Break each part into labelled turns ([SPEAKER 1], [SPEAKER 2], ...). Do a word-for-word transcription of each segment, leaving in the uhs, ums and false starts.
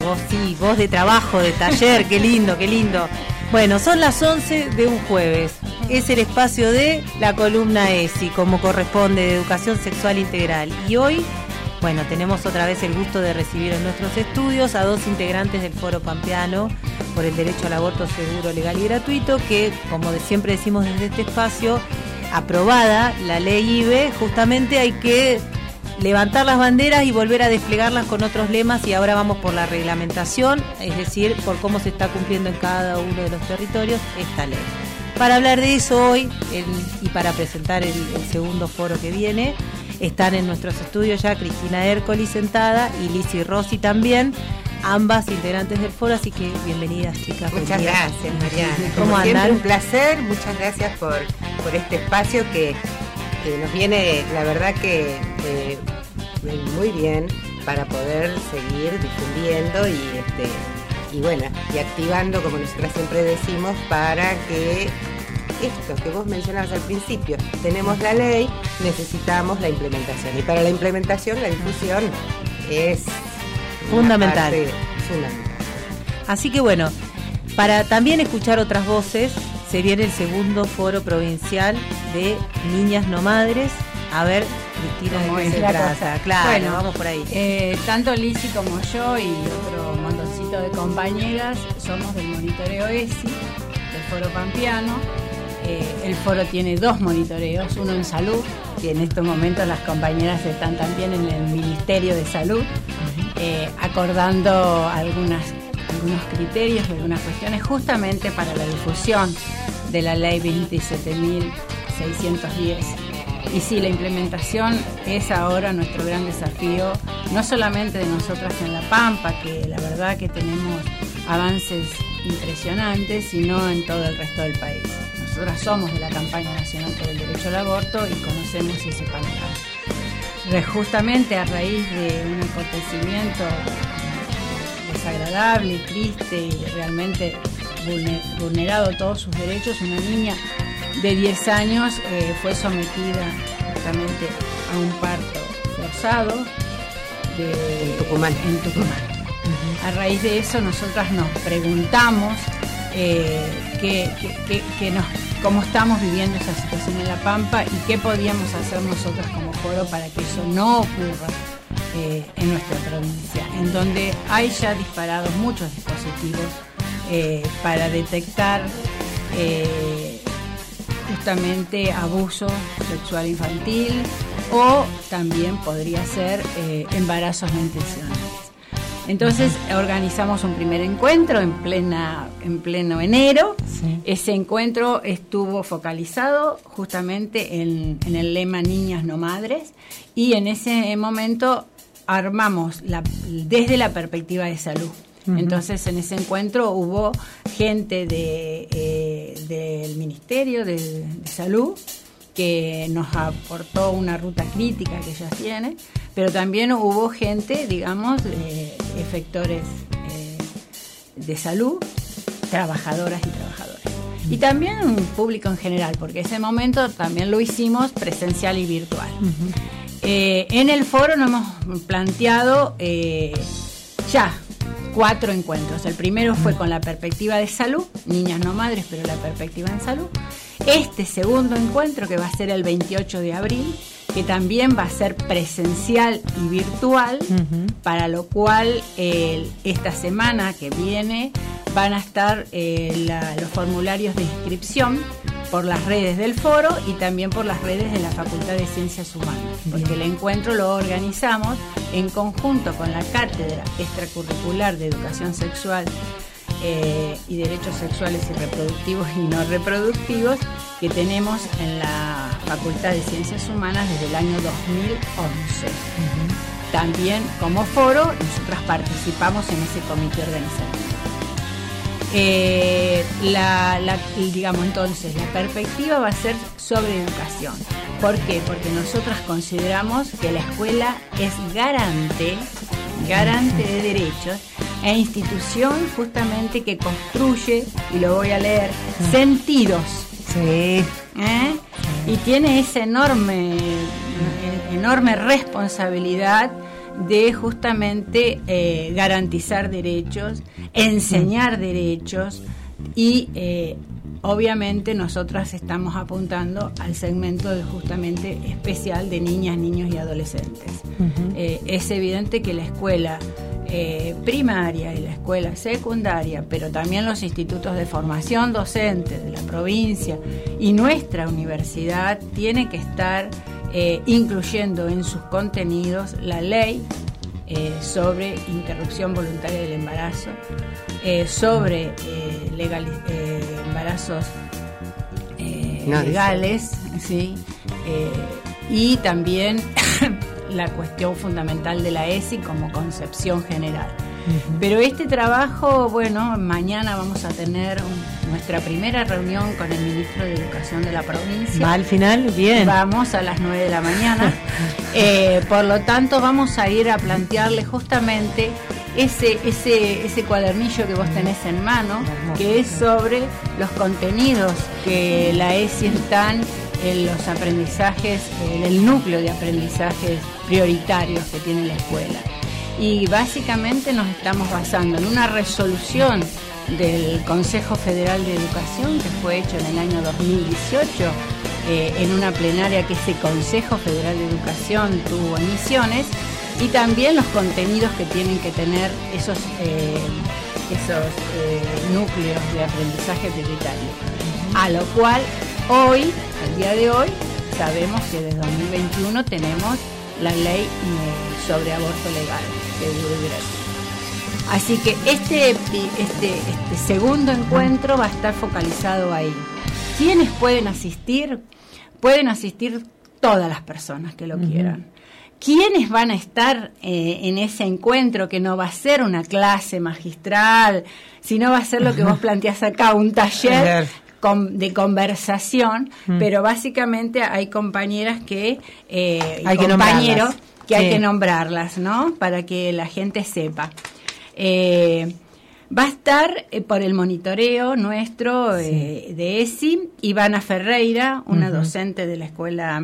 [SPEAKER 1] voz sí, voz de trabajo, de taller, qué lindo, qué lindo. Bueno, son las once de un jueves. Es el espacio de la columna E S I, como corresponde, de Educación Sexual Integral. Y hoy, bueno, tenemos otra vez el gusto de recibir en nuestros estudios a dos integrantes del Foro Pampeano por el derecho al aborto seguro, legal y gratuito, que, como de siempre decimos desde este espacio, aprobada la ley I B E, justamente hay que levantar las banderas y volver a desplegarlas con otros lemas, y ahora vamos por la reglamentación, es decir, por cómo se está cumpliendo en cada uno de los territorios esta ley. Para hablar de eso hoy el, y para presentar el, el segundo foro que viene, están en nuestros estudios ya Cristina Ercoli sentada y Lizzy Rossi también, ambas integrantes del foro, así que bienvenidas, chicas.
[SPEAKER 2] Muchas gracias, Mariana.
[SPEAKER 1] ¿Cómo
[SPEAKER 2] Como siempre,
[SPEAKER 1] andan?
[SPEAKER 2] un placer, muchas gracias por, por este espacio que, que nos viene, la verdad que eh, muy bien para poder seguir difundiendo y este y bueno, y activando, como nosotras siempre decimos, para que esto que vos mencionabas al principio, tenemos la ley, necesitamos la implementación, y para la implementación la difusión es
[SPEAKER 1] fundamental.
[SPEAKER 2] fundamental.
[SPEAKER 1] Así que bueno, para también escuchar otras voces, se viene el segundo foro provincial de Niñas No Madres. A ver, Cristina, ¿de qué se trata? Claro,
[SPEAKER 3] bueno,
[SPEAKER 1] vamos por ahí.
[SPEAKER 3] Eh, tanto Lizzy como yo y otro montoncito de compañeras somos del monitoreo E S I, del Foro Pampeano. Eh, el foro tiene dos monitoreos, uno en salud, y en estos momentos las compañeras están también en el Ministerio de Salud, eh, acordando algunas, algunos criterios y algunas cuestiones justamente para la difusión de la ley veintisiete mil seiscientos diez. Y sí, la implementación es ahora nuestro gran desafío, no solamente de nosotras en La Pampa, que la verdad que tenemos avances impresionantes, sino en todo el resto del país. Nosotras somos de la campaña nacional por el derecho al aborto y conocemos ese panorama. Justamente a raíz de un acontecimiento desagradable y triste y realmente vulnerado todos sus derechos, una niña de diez años eh, fue sometida justamente a un parto forzado de,
[SPEAKER 2] en Tucumán.
[SPEAKER 3] En Tucumán. Uh-huh. A raíz de eso nosotras nos preguntamos eh, que, que, que, que nos, cómo estamos viviendo esa situación en La Pampa y qué podíamos hacer nosotros como foro para que eso no ocurra eh, en nuestra provincia, en donde hay ya disparados muchos dispositivos eh, para detectar eh, justamente abuso sexual infantil o también podría ser eh, embarazos no intencionales. Entonces organizamos un primer encuentro en plena en pleno enero. Sí. Ese encuentro estuvo focalizado justamente en, en el lema Niñas No Madres, y en ese momento armamos la, desde la perspectiva de salud. Uh-huh. Entonces en ese encuentro hubo gente de, eh, del Ministerio de, de Salud que nos aportó una ruta crítica que ellas tienen, pero también hubo gente, digamos, de efectores eh, de salud, trabajadoras y trabajadores. Y también un público en general, porque ese momento también lo hicimos presencial y virtual. Uh-huh. Eh, en el foro nos hemos planteado eh, ya cuatro encuentros. El primero fue con la perspectiva de salud, Niñas No Madres, pero la perspectiva en salud. Este segundo encuentro, que va a ser el veintiocho de abril, que también va a ser presencial y virtual, uh-huh. para lo cual eh, esta semana que viene van a estar eh, la, los formularios de inscripción por las redes del foro y también por las redes de la Facultad de Ciencias Humanas, porque el encuentro lo organizamos en conjunto con la Cátedra Extracurricular de Educación Sexual eh, y Derechos Sexuales y Reproductivos y No Reproductivos, que tenemos en la Facultad de Ciencias Humanas desde el año dos mil once. Uh-huh. También como foro nosotras participamos en ese comité organizativo. Eh, la, la, digamos entonces la perspectiva va a ser sobre educación. ¿Por qué? Porque nosotras consideramos que la escuela es garante, garante de derechos e institución justamente que construye, y lo voy a leer, sí. sentidos.
[SPEAKER 1] Sí.
[SPEAKER 3] ¿Eh? Sí. Y tiene esa enorme, enorme responsabilidad de justamente eh, garantizar derechos, enseñar derechos y eh, obviamente nosotras estamos apuntando al segmento de justamente especial de niñas, niños y adolescentes. Uh-huh. Eh, es evidente que la escuela eh, primaria y la escuela secundaria, pero también los institutos de formación docente de la provincia y nuestra universidad tiene que estar eh, incluyendo en sus contenidos la ley eh, sobre interrupción voluntaria del embarazo, eh, sobre eh, legal, eh, embarazos eh, no, legales, ¿sí? eh, y también la cuestión fundamental de la E S I como concepción general. Uh-huh. Pero este trabajo, bueno, mañana vamos a tener un, nuestra primera reunión con el ministro de Educación de la provincia.
[SPEAKER 1] ¿Va al final? Bien.
[SPEAKER 3] Vamos a las nueve de la mañana. eh, por lo tanto, vamos a ir a plantearle justamente ese, ese, ese cuadernillo que vos tenés en mano, que es sobre los contenidos que la E S I están en los aprendizajes, en el núcleo de aprendizajes prioritarios que tiene la escuela. Y básicamente nos estamos basando en una resolución del Consejo Federal de Educación que fue hecho en el año dos mil dieciocho, eh, en una plenaria que ese Consejo Federal de Educación tuvo en Misiones, y también los contenidos que tienen que tener esos, eh, esos eh, núcleos de aprendizaje prioritario. A lo cual hoy, al día de hoy, sabemos que desde dos mil veintiuno tenemos la ley eh, sobre aborto legal, seguro y gratuito. Así que este, este, este segundo encuentro va a estar focalizado ahí. ¿Quiénes pueden asistir? Pueden asistir todas las personas que lo uh-huh. quieran. ¿Quiénes van a estar eh, en ese encuentro, que no va a ser una clase magistral, sino va a ser lo que vos planteás acá, un taller con, de conversación, mm. pero básicamente hay compañeras que, eh,
[SPEAKER 1] hay
[SPEAKER 3] compañeros
[SPEAKER 1] que,
[SPEAKER 3] que
[SPEAKER 1] sí.
[SPEAKER 3] hay que nombrarlas, ¿no? Para que la gente sepa. Eh, va a estar eh, por el monitoreo nuestro sí. eh, de E S I, Ivana Ferreira, una uh-huh. docente de la escuela,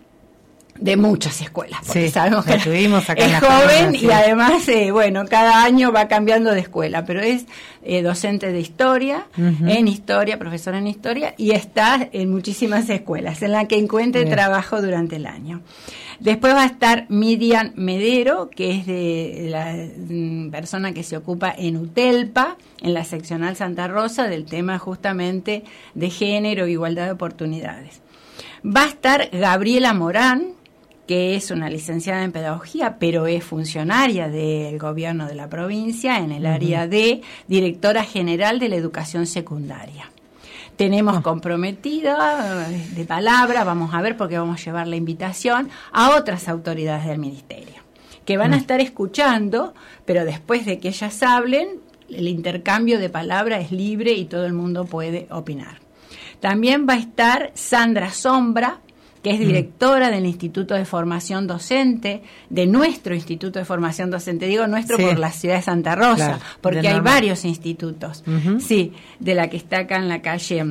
[SPEAKER 3] de muchas escuelas, porque sí, sabemos que
[SPEAKER 1] tuvimos acá
[SPEAKER 3] es joven sí. y además, eh, bueno, cada año va cambiando de escuela, pero es eh, docente de historia, uh-huh. en historia, profesora en historia, y está en muchísimas escuelas en las que encuentre Bien. trabajo durante el año. Después va a estar Miriam Medero, que es de la mm, persona que se ocupa en UTELPA, en la seccional Santa Rosa, del tema justamente de género e igualdad de oportunidades. Va a estar Gabriela Morán, que es una licenciada en pedagogía, pero es funcionaria del gobierno de la provincia en el uh-huh. área de directora general de la educación secundaria. Tenemos uh-huh. comprometida de palabra, vamos a ver, porque vamos a llevar la invitación a otras autoridades del ministerio, que van uh-huh. a estar escuchando, pero después de que ellas hablen, el intercambio de palabra es libre y todo el mundo puede opinar. También va a estar Sandra Sombra, que es directora del Instituto de Formación Docente, de nuestro Instituto de Formación Docente, digo nuestro sí. por la ciudad de Santa Rosa, claro, porque hay normal. varios institutos, uh-huh. sí, de la que está acá en la calle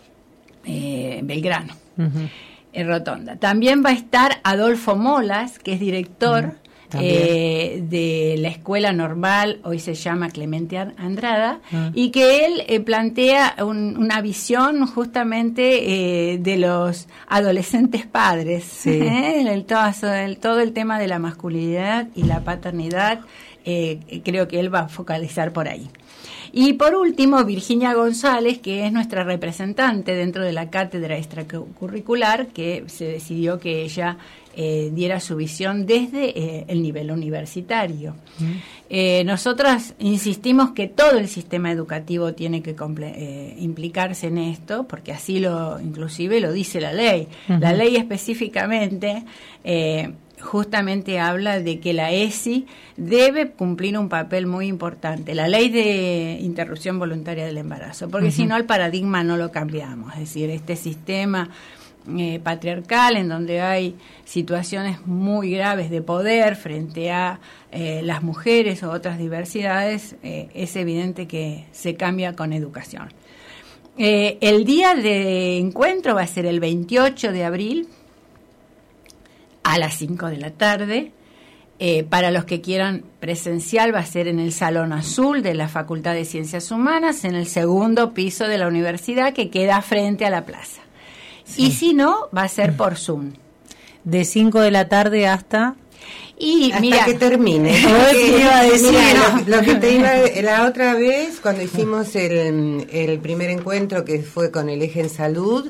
[SPEAKER 3] eh, Belgrano, uh-huh. en Rotonda. También va a estar Adolfo Molas, que es director uh-huh. Eh, de la escuela normal, hoy se llama Clemente Andrada, uh-huh. y que él eh, plantea un, una visión justamente eh, de los adolescentes padres, sí. ¿eh? el, todo, el, todo el tema de la masculinidad y la paternidad, eh, creo que él va a focalizar por ahí. Y por último, Virginia González, que es nuestra representante dentro de la cátedra extracurricular, que se decidió que ella eh, diera su visión desde eh, el nivel universitario. Mm. Eh, nosotras insistimos que todo el sistema educativo tiene que comple- eh, implicarse en esto, porque así lo, inclusive lo dice la ley. Uh-huh. La ley específicamente eh, justamente habla de que la E S I debe cumplir un papel muy importante, la ley de interrupción voluntaria del embarazo, porque uh-huh. si no el paradigma no lo cambiamos, es decir, este sistema eh, patriarcal en donde hay situaciones muy graves de poder frente a eh, las mujeres o otras diversidades, eh, es evidente que se cambia con educación. Eh, el día de encuentro va a ser el veintiocho de abril, a las cinco de la tarde, Eh, para los que quieran presencial va a ser en el Salón Azul de la Facultad de Ciencias Humanas, en el segundo piso de la universidad que queda frente a la plaza. Sí. Y si no, va a ser por Zoom.
[SPEAKER 1] De cinco de la tarde hasta...
[SPEAKER 2] Y hasta
[SPEAKER 3] mira,
[SPEAKER 2] que termine.
[SPEAKER 1] ¿Qué iba a decir?
[SPEAKER 2] Mira, lo, lo que te iba la otra vez, cuando hicimos el, el primer encuentro que fue con el Eje en Salud,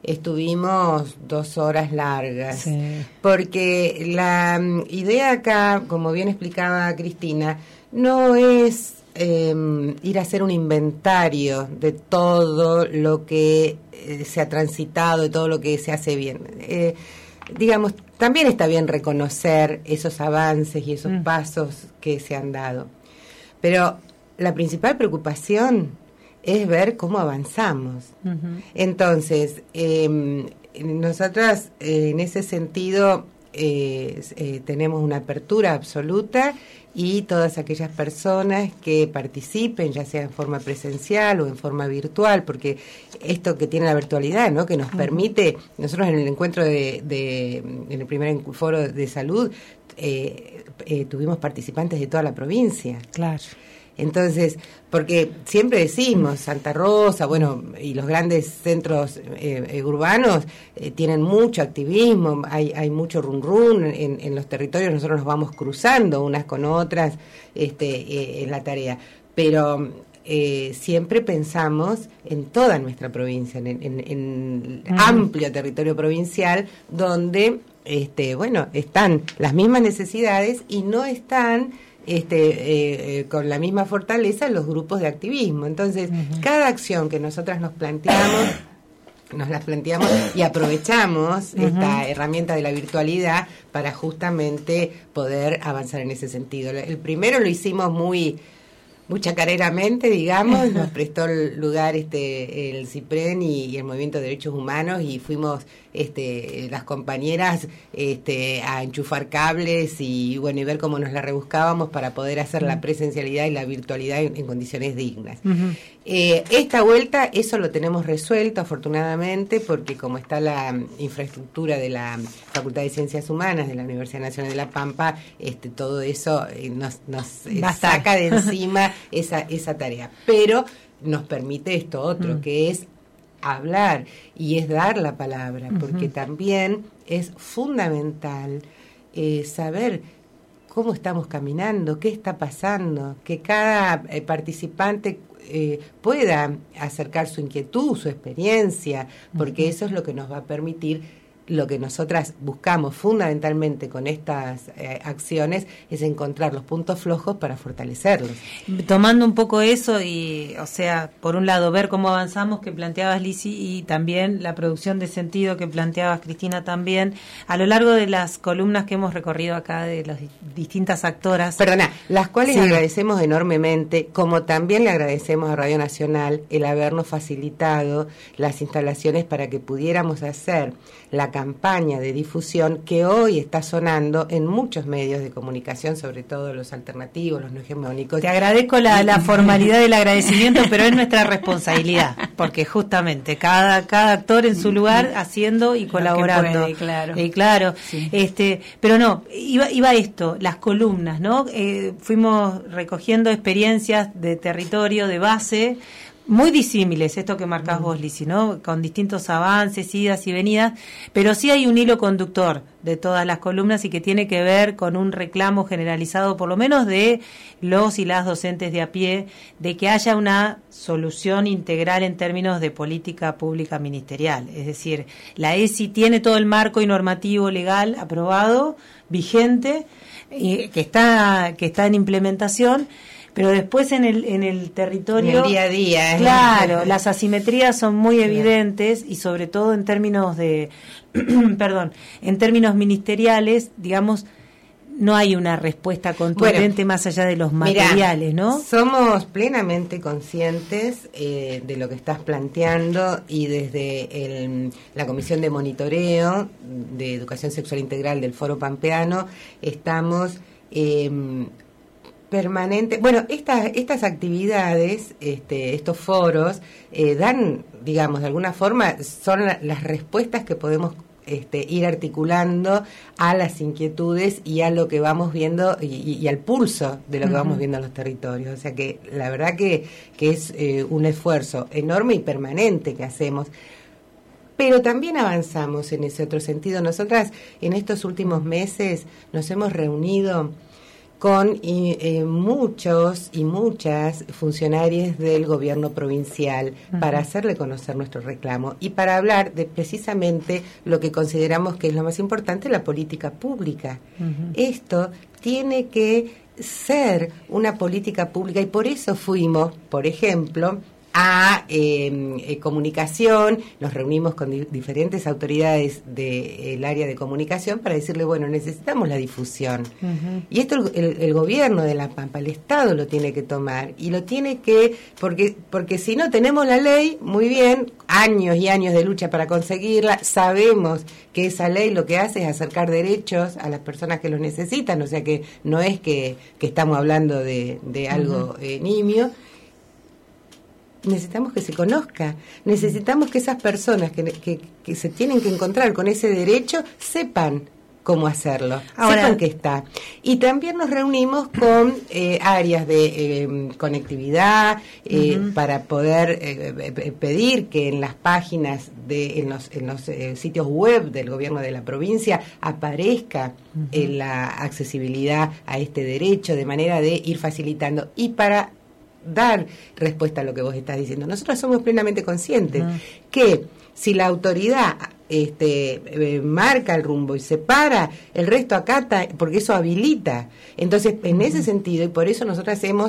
[SPEAKER 2] estuvimos dos horas largas, sí. Porque la idea acá, como bien explicaba Cristina, no es eh, ir a hacer un inventario de todo lo que eh, se ha transitado, de todo lo que se hace bien. Eh, digamos, también está bien reconocer esos avances y esos mm. pasos que se han dado. Pero la principal preocupación es ver cómo avanzamos. Uh-huh. Entonces, eh, nosotras eh, en ese sentido eh, eh, tenemos una apertura absoluta y todas aquellas personas que participen, ya sea en forma presencial o en forma virtual, porque esto que tiene la virtualidad, ¿no? Que nos uh-huh. permite, nosotros en el encuentro de, de en el primer foro de salud, eh, eh, tuvimos participantes de toda la provincia.
[SPEAKER 1] Claro.
[SPEAKER 2] Entonces, porque siempre decimos, Santa Rosa, bueno, y los grandes centros eh, eh, urbanos eh, tienen mucho activismo, hay hay mucho run run en, en los territorios, nosotros nos vamos cruzando unas con otras este, eh, en la tarea, pero eh, siempre pensamos en toda nuestra provincia, en, en, en mm. amplio territorio provincial, donde, este, bueno, están las mismas necesidades y no están... Este, eh, eh, con la misma fortaleza los grupos de activismo. Entonces, uh-huh. cada acción que nosotras nos planteamos, nos las planteamos y aprovechamos uh-huh. esta herramienta de la virtualidad para justamente poder avanzar en ese sentido. El primero lo hicimos muy... muy chacareramente, digamos, nos prestó el lugar este el CIPREN y, y el Movimiento de Derechos Humanos y fuimos este las compañeras este a enchufar cables y bueno y ver cómo nos la rebuscábamos para poder hacer uh-huh. la presencialidad y la virtualidad en, en condiciones dignas. Uh-huh. Eh, esta vuelta eso lo tenemos resuelto afortunadamente porque como está la infraestructura de la Facultad de Ciencias Humanas de la Universidad Nacional de La Pampa, este todo eso eh, nos, nos eh, saca de encima esa esa tarea, pero nos permite esto otro, mm. que es hablar y es dar la palabra, uh-huh. porque también es fundamental eh, saber cómo estamos caminando, qué está pasando, que cada eh, participante eh, pueda acercar su inquietud, su experiencia, porque uh-huh. eso es lo que nos va a permitir. Lo que nosotras buscamos fundamentalmente con estas eh, acciones es encontrar los puntos flojos para fortalecerlos.
[SPEAKER 1] Tomando un poco eso y, o sea, por un lado ver cómo avanzamos que planteabas Lisi y también la producción de sentido que planteabas Cristina también, a lo largo de las columnas que hemos recorrido acá de las distintas actoras.
[SPEAKER 2] Perdona, las cuales sí. agradecemos enormemente, como también le agradecemos a Radio Nacional el habernos facilitado las instalaciones para que pudiéramos hacer la campaña de difusión que hoy está sonando en muchos medios de comunicación, sobre todo los alternativos, los no hegemónicos.
[SPEAKER 1] Te agradezco la, la formalidad del agradecimiento, pero es nuestra responsabilidad, porque justamente cada cada actor en su lugar haciendo y colaborando.
[SPEAKER 3] Puede, claro.
[SPEAKER 1] Eh, claro, sí. este, pero no, iba iba esto, las columnas, ¿no? Eh, fuimos recogiendo experiencias de territorio, de base, muy disímiles, esto que marcás mm. vos, Lisi, ¿no? Con distintos avances, idas y venidas, pero sí hay un hilo conductor de todas las columnas y que tiene que ver con un reclamo generalizado, por lo menos de los y las docentes de a pie, de que haya una solución integral en términos de política pública ministerial. Es decir, la E S I tiene todo el marco y normativo legal aprobado, vigente, y que está, que está en implementación, pero después en el en el territorio,
[SPEAKER 2] en el día a día, ¿eh?
[SPEAKER 1] Claro, las asimetrías son muy evidentes y sobre todo en términos de, perdón, en términos ministeriales, digamos, no hay una respuesta contundente bueno, más allá de los materiales, mirá, ¿no?
[SPEAKER 2] Somos plenamente conscientes eh, de lo que estás planteando y desde el, la Comisión de Monitoreo de Educación Sexual Integral del Foro Pampeano estamos eh, permanente. Bueno, estas estas actividades, este, estos foros, eh, dan, digamos, de alguna forma, son la, las respuestas que podemos este, ir articulando a las inquietudes y a lo que vamos viendo y, y, y al pulso de lo que uh-huh. vamos viendo en los territorios. O sea que la verdad que, que es eh, un esfuerzo enorme y permanente que hacemos. Pero también avanzamos en ese otro sentido. Nosotras en estos últimos meses nos hemos reunido con y, eh, muchos y muchas funcionarios del gobierno provincial uh-huh. para hacerle conocer nuestro reclamo y para hablar de precisamente lo que consideramos que es lo más importante, la política pública. Uh-huh. Esto tiene que ser una política pública y por eso fuimos, por ejemplo, a eh, eh, comunicación, nos reunimos con di- diferentes autoridades del de, área de comunicación para decirle, bueno, necesitamos la difusión. Uh-huh. Y esto el, el, el gobierno de La Pampa, el Estado lo tiene que tomar y lo tiene que, porque porque si no tenemos la ley, muy bien, años y años de lucha para conseguirla, sabemos que esa ley lo que hace es acercar derechos a las personas que los necesitan, o sea que no es que, que estamos hablando de, de algo uh-huh. eh, nimio. Necesitamos que se conozca, necesitamos que esas personas que, que, que se tienen que encontrar con ese derecho sepan cómo hacerlo, Ahora, sepan que está. Y también nos reunimos con eh, áreas de eh, conectividad eh, uh-huh. para poder eh, pedir que en las páginas, de en los, en los eh, sitios web del gobierno de la provincia aparezca uh-huh. eh, la accesibilidad a este derecho, de manera de ir facilitando. Y para dar respuesta a lo que vos estás diciendo, nosotros somos plenamente conscientes uh-huh. que si la autoridad este eh, marca el rumbo y se para, el resto acata, porque eso habilita. Entonces, en uh-huh. ese sentido, y por eso nosotros hemos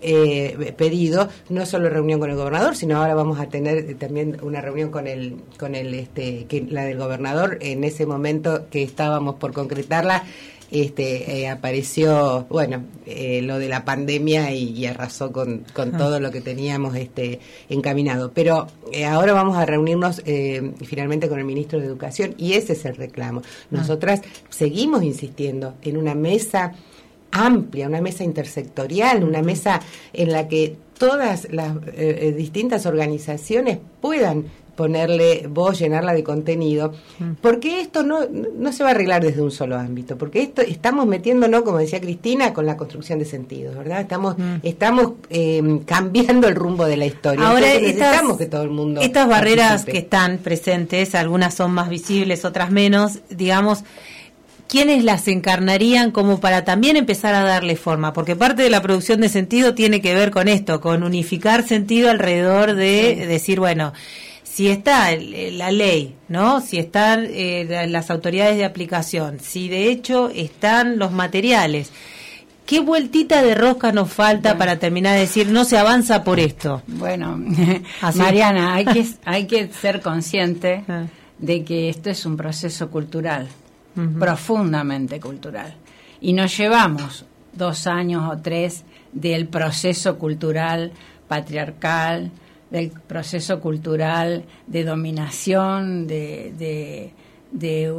[SPEAKER 2] eh, pedido no solo reunión con el gobernador, sino ahora vamos a tener también una reunión con el con el este que la del gobernador. En ese momento que estábamos por concretarla, Este eh, apareció, bueno, eh, lo de la pandemia y, y arrasó con, con ah. todo lo que teníamos este encaminado. Pero eh, ahora vamos a reunirnos eh, finalmente con el ministro de Educación y ese es el reclamo. Nosotras ah. seguimos insistiendo en una mesa amplia, una mesa intersectorial, una mesa en la que todas las eh, distintas organizaciones puedan ponerle voz, llenarla de contenido, porque esto no no se va a arreglar desde un solo ámbito, porque esto estamos metiéndonos, como decía Cristina, con la construcción de sentidos, ¿verdad? Estamos mm. estamos eh, cambiando el rumbo de la historia.
[SPEAKER 1] Ahora,
[SPEAKER 2] Entonces,
[SPEAKER 1] estas,
[SPEAKER 2] necesitamos que todo el mundo
[SPEAKER 1] estas barreras
[SPEAKER 2] participe.
[SPEAKER 1] Que están presentes, algunas son más visibles, otras menos, digamos, ¿quiénes las encarnarían como para también empezar a darle forma? Porque parte de la producción de sentido tiene que ver con esto, con unificar sentido alrededor de sí. decir, bueno, si está la ley, ¿no? Si están eh, las autoridades de aplicación, si de hecho están los materiales, ¿qué vueltita de rosca nos falta bueno. para terminar de decir no se avanza por esto?
[SPEAKER 3] Bueno, Mariana, hay que hay que ser consciente de que esto es un proceso cultural, uh-huh. profundamente cultural, y nos llevamos dos años o tres del proceso cultural patriarcal, del proceso cultural de dominación, de, de, de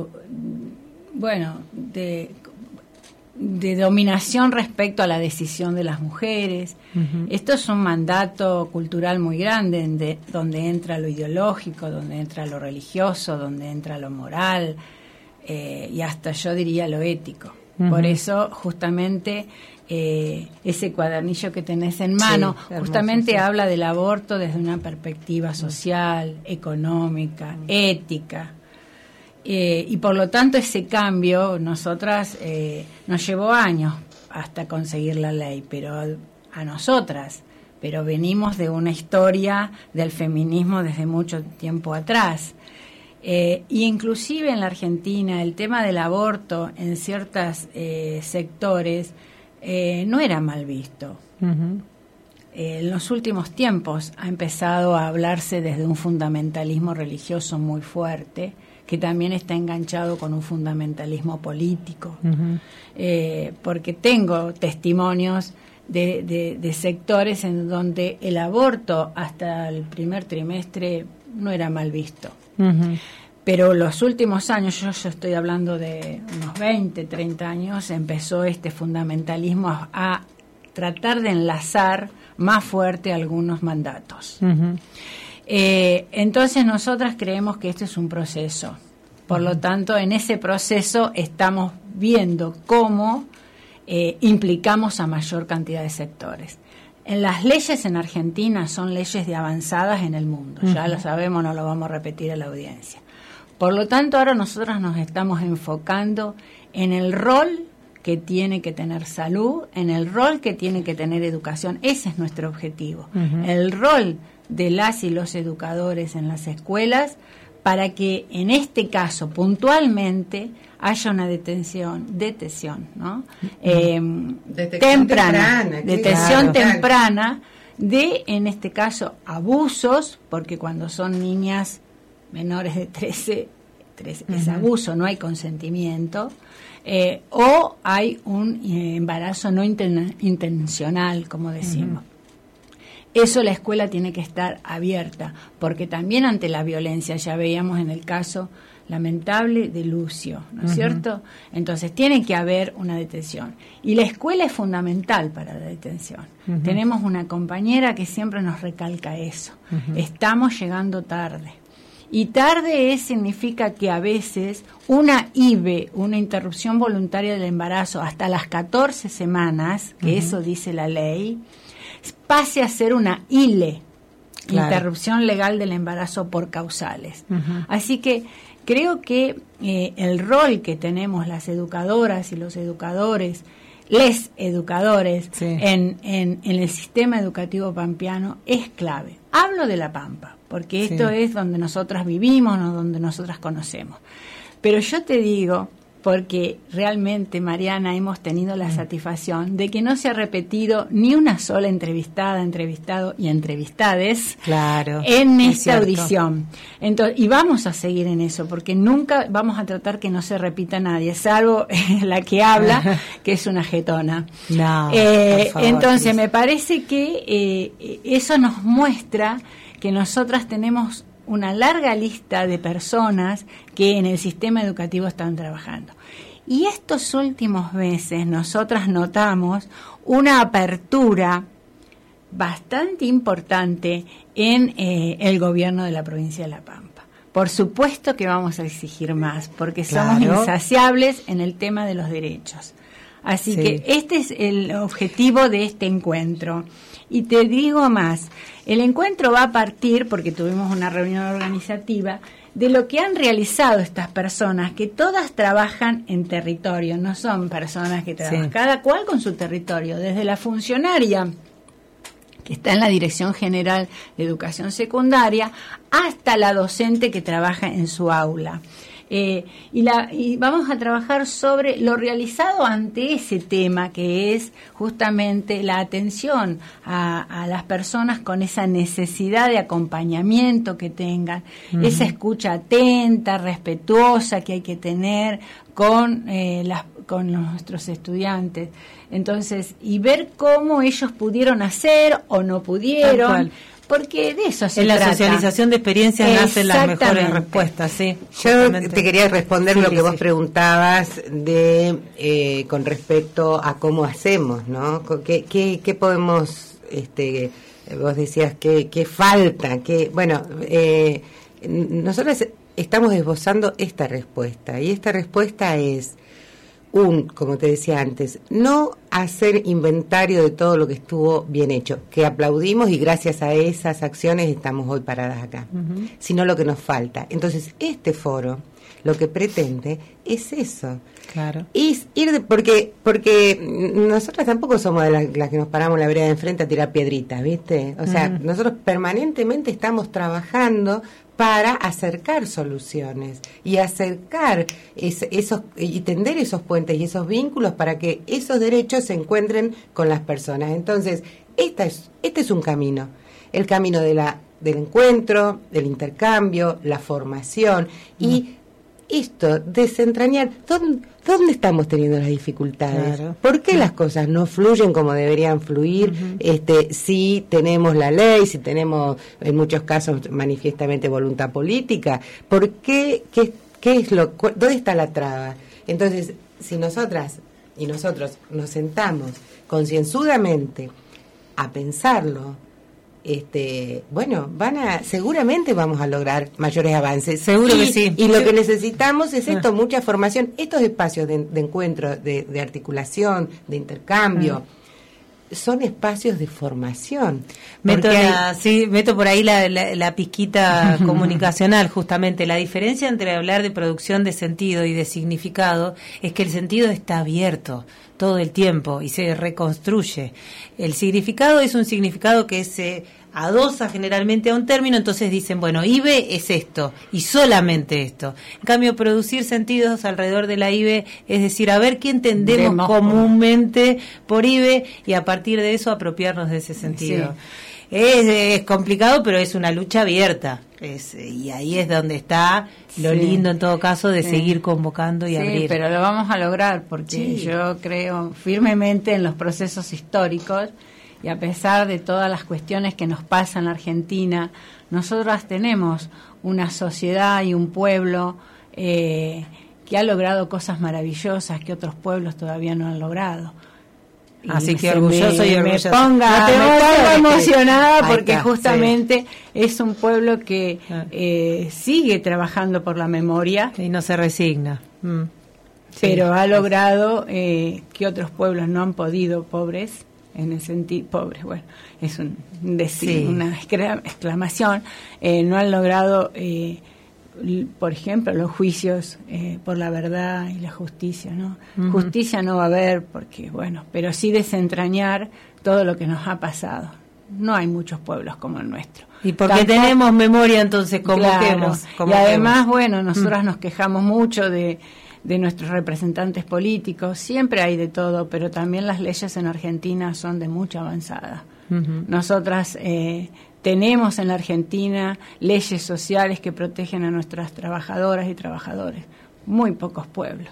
[SPEAKER 3] bueno, de, de dominación respecto a la decisión de las mujeres. Uh-huh. Esto es un mandato cultural muy grande, de, donde entra lo ideológico, donde entra lo religioso, donde entra lo moral, eh, y hasta yo diría lo ético. Uh-huh. Por eso, justamente, eh, ese cuadernillo que tenés en mano, sí, justamente hermoso, sí. habla del aborto desde una perspectiva social, uh-huh. económica, uh-huh. ética. Eh, y por lo tanto, ese cambio, nosotras, eh, nos llevó años hasta conseguir la ley, pero a nosotras, pero venimos de una historia del feminismo desde mucho tiempo atrás. Eh, y inclusive en la Argentina el tema del aborto en ciertos eh, sectores eh, no era mal visto. Uh-huh. Eh, en los últimos tiempos ha empezado a hablarse desde un fundamentalismo religioso muy fuerte, que también está enganchado con un fundamentalismo político. Uh-huh. Eh, porque tengo testimonios de, de, de sectores en donde el aborto hasta el primer trimestre no era mal visto. Uh-huh. Pero los últimos años, yo, yo estoy hablando de unos veinte, treinta años, empezó este fundamentalismo a, a tratar de enlazar más fuerte algunos mandatos. Uh-huh. Eh, entonces nosotras creemos que este es un proceso, Por lo tanto, en ese proceso estamos viendo cómo eh, implicamos a mayor cantidad de sectores. En las leyes en Argentina son leyes de avanzadas en el mundo, uh-huh. ya lo sabemos, no lo vamos a repetir a la audiencia. Por lo tanto, ahora nosotros nos estamos enfocando en el rol que tiene que tener salud, en el rol que tiene que tener educación. Ese es nuestro objetivo, uh-huh. el rol de las y los educadores en las escuelas, para que en este caso puntualmente haya una detención, detención, ¿no? Eh,
[SPEAKER 2] Detección
[SPEAKER 3] temprana,
[SPEAKER 2] temprana,
[SPEAKER 3] detención
[SPEAKER 2] claro,
[SPEAKER 3] temprana de, en este caso, abusos, porque cuando son niñas menores de trece, trece uh-huh. es abuso, no hay consentimiento, eh, o hay un eh, embarazo no inten- intencional, como decimos. Uh-huh. Eso la escuela tiene que estar abierta, porque también ante la violencia, ya veíamos en el caso lamentable de Lucio, ¿no es uh-huh. cierto? Entonces tiene que haber una detención. Y la escuela es fundamental para la detención. Uh-huh. Tenemos una compañera que siempre nos recalca eso. Uh-huh. Estamos llegando tarde. Y tarde es, significa que a veces una I V E, una interrupción voluntaria del embarazo, hasta las catorce semanas, que uh-huh. eso dice la ley, pase a ser una I L E, claro. interrupción legal del embarazo por causales. Uh-huh. Así que creo que eh, el rol que tenemos las educadoras y los educadores, les educadores, sí. en, en, en el sistema educativo pampeano es clave. Hablo de La Pampa, porque esto sí. es donde nosotras vivimos, no donde nosotras conocemos. Pero yo te digo, porque realmente, Mariana, hemos tenido la satisfacción de que no se ha repetido ni una sola entrevistada, entrevistado y entrevistades
[SPEAKER 1] claro,
[SPEAKER 3] en esta audición. Entonces, y vamos a seguir en eso, porque nunca vamos a tratar que no se repita nadie, salvo la que habla, que es una jetona.
[SPEAKER 1] No,
[SPEAKER 3] eh,
[SPEAKER 1] por favor,
[SPEAKER 3] entonces,
[SPEAKER 1] Cris.
[SPEAKER 3] me parece que eh, eso nos muestra que nosotras tenemos una larga lista de personas que en el sistema educativo están trabajando. Y estos últimos meses nosotras notamos una apertura bastante importante en eh, el gobierno de la provincia de La Pampa. Por supuesto que vamos a exigir más, porque somos
[SPEAKER 1] claro.
[SPEAKER 3] insaciables en el tema de los derechos. Así sí. que este es el objetivo de este encuentro. Y te digo más, el encuentro va a partir, porque tuvimos una reunión organizativa, de lo que han realizado estas personas, que todas trabajan en territorio, no son personas que trabajan, sí. cada cual con su territorio, desde la funcionaria, que está en la Dirección General de Educación Secundaria, hasta la docente que trabaja en su aula. Eh, y, la, y vamos a trabajar sobre lo realizado ante ese tema, que es justamente la atención a, a las personas con esa necesidad de acompañamiento que tengan, uh-huh. esa escucha atenta, respetuosa que hay que tener con, eh, las, con nuestros estudiantes. Entonces, y ver cómo ellos pudieron hacer o no pudieron. Porque de eso se
[SPEAKER 1] en
[SPEAKER 3] trata.
[SPEAKER 1] En la socialización de experiencias nacen las mejores respuestas, sí.
[SPEAKER 2] Yo te quería responder
[SPEAKER 1] sí,
[SPEAKER 2] lo que
[SPEAKER 1] sí.
[SPEAKER 2] vos preguntabas de eh, con respecto a cómo hacemos, ¿no? ¿Qué, qué, qué podemos, este, vos decías, qué, qué falta? Qué, bueno, eh, nosotros estamos esbozando esta respuesta, y esta respuesta es un, como te decía antes, no hacer inventario de todo lo que estuvo bien hecho, que aplaudimos y gracias a esas acciones estamos hoy paradas acá, uh-huh. sino lo que nos falta. Entonces, este foro lo que pretende es eso.
[SPEAKER 1] Claro.
[SPEAKER 2] Es ir de, porque porque nosotras tampoco somos de las, las que nos paramos en la vereda de enfrente a tirar piedritas, ¿viste? O sea, uh-huh. nosotros permanentemente estamos trabajando para acercar soluciones y acercar es, esos y tender esos puentes y esos vínculos para que esos derechos se encuentren con las personas. Entonces, esta es, este es un camino, el camino de la del encuentro, del intercambio, la formación y mm. esto, desentrañar, ¿dónde, ¿dónde estamos teniendo las dificultades? Claro. ¿Por qué las cosas no fluyen como deberían fluir? Uh-huh. Este, si tenemos la ley, si tenemos en muchos casos manifiestamente voluntad política, ¿por qué? ¿Qué, qué es lo, cu- ¿Dónde está la traba? Entonces, si nosotras y nosotros nos sentamos concienzudamente a pensarlo, este, bueno, van a, seguramente vamos a lograr mayores avances.
[SPEAKER 1] Seguro
[SPEAKER 2] y,
[SPEAKER 1] que sí.
[SPEAKER 2] Y lo
[SPEAKER 1] sí.
[SPEAKER 2] que necesitamos es esto, mucha formación, estos espacios de, de encuentro, de, de articulación, de intercambio. Mm. Son espacios de formación.
[SPEAKER 1] Meto,
[SPEAKER 2] hay...
[SPEAKER 1] la, sí, meto por ahí la, la, la pizquita comunicacional, justamente. La diferencia entre hablar de producción de sentido y de significado es que el sentido está abierto todo el tiempo y se reconstruye. El significado es un significado que se adosa generalmente a un término, entonces dicen, bueno, I B E es esto, y solamente esto. En cambio, producir sentidos alrededor de la I B E es decir, a ver qué entendemos Demos comúnmente por I B E y a partir de eso apropiarnos de ese sentido. Sí. Es, es complicado, pero es una lucha abierta. Es, y ahí es donde está lo sí. lindo, en todo caso, de sí. seguir convocando y
[SPEAKER 3] sí,
[SPEAKER 1] abrir.
[SPEAKER 3] Sí, pero lo vamos a lograr, porque sí. yo creo firmemente en los procesos históricos. Y a pesar de todas las cuestiones que nos pasan en la Argentina, nosotras tenemos una sociedad y un pueblo eh, que ha logrado cosas maravillosas que otros pueblos todavía no han logrado. Y
[SPEAKER 1] Así que orgulloso
[SPEAKER 3] me,
[SPEAKER 1] y orgulloso.
[SPEAKER 3] Me ponga,
[SPEAKER 1] no te
[SPEAKER 3] me ponga emocionada porque
[SPEAKER 1] está,
[SPEAKER 3] justamente sí. es un pueblo que eh, sigue trabajando por la memoria.
[SPEAKER 1] Y no se resigna. Mm.
[SPEAKER 3] Pero
[SPEAKER 1] sí.
[SPEAKER 3] ha logrado eh, que otros pueblos no han podido, pobres, en el sentido, pobres, bueno, es un decir, sí. una exclamación, eh, no han logrado, eh, por ejemplo, los juicios eh, por la verdad y la justicia, ¿no? Uh-huh. Justicia no va a haber, porque, bueno, pero sí desentrañar todo lo que nos ha pasado. No hay muchos pueblos como el nuestro.
[SPEAKER 1] Y porque Tampoco, tenemos memoria, entonces, convoquemos.
[SPEAKER 3] Claro,
[SPEAKER 1] convoquemos.
[SPEAKER 3] Y además, bueno, nosotras uh-huh. nos quejamos mucho de de nuestros representantes políticos, siempre hay de todo, pero también las leyes en Argentina son de mucha avanzada. Uh-huh. Nosotras eh, tenemos en la Argentina leyes sociales que protegen a nuestras trabajadoras y trabajadores, muy pocos pueblos.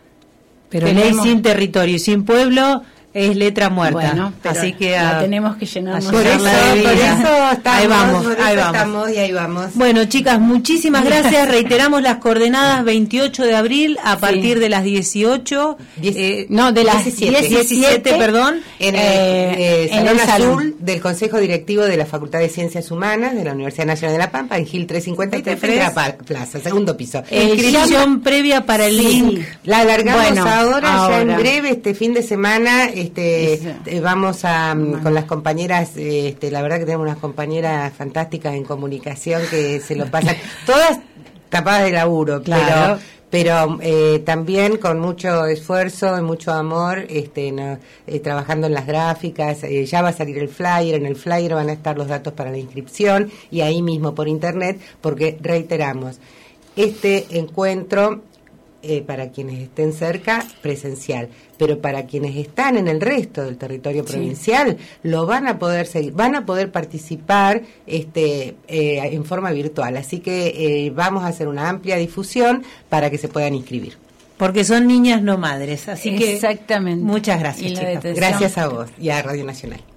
[SPEAKER 1] Pero tenemos, ley sin territorio y sin pueblo es letra muerta,
[SPEAKER 3] bueno,
[SPEAKER 1] así que
[SPEAKER 3] la a, tenemos que llenar.
[SPEAKER 2] Por eso, por eso estamos,
[SPEAKER 1] ahí vamos,
[SPEAKER 2] por eso
[SPEAKER 1] ahí vamos.
[SPEAKER 2] estamos y ahí vamos.
[SPEAKER 1] Bueno, chicas, muchísimas gracias. Reiteramos las coordenadas: veintiocho de abril a partir sí. de las dieciocho,
[SPEAKER 3] Diez, eh, no, de las diecisiete,
[SPEAKER 1] diecisiete, perdón,
[SPEAKER 2] en el, eh, eh, Salón Azul salón. del Consejo Directivo de la Facultad de Ciencias Humanas de la Universidad Nacional de La Pampa, en Gil trescientos cincuenta y tres, frente a la plaza, segundo piso.
[SPEAKER 1] Eh, Inscripción previa para el sí. link.
[SPEAKER 2] La alargamos
[SPEAKER 3] bueno,
[SPEAKER 2] ahora,
[SPEAKER 3] ahora,
[SPEAKER 2] ya en breve, este fin de semana. Este, eh, vamos a bueno. con las compañeras, este, la verdad que tenemos unas compañeras fantásticas en comunicación que se lo pasan todas tapadas de laburo, claro. pero pero eh, también con mucho esfuerzo y mucho amor, este, no, eh, trabajando en las gráficas. Eh, ya va a salir el flyer, en el flyer van a estar los datos para la inscripción y ahí mismo por internet, porque reiteramos, este encuentro Eh, para quienes estén cerca, presencial, pero para quienes están en el resto del territorio provincial, sí. lo van a poder seguir, van a poder participar este eh, en forma virtual, así que eh, vamos a hacer una amplia difusión para que se puedan inscribir.
[SPEAKER 1] Porque son niñas no madres, así que
[SPEAKER 3] exactamente.
[SPEAKER 1] Muchas gracias, chicas.
[SPEAKER 2] Gracias a vos y a Radio Nacional.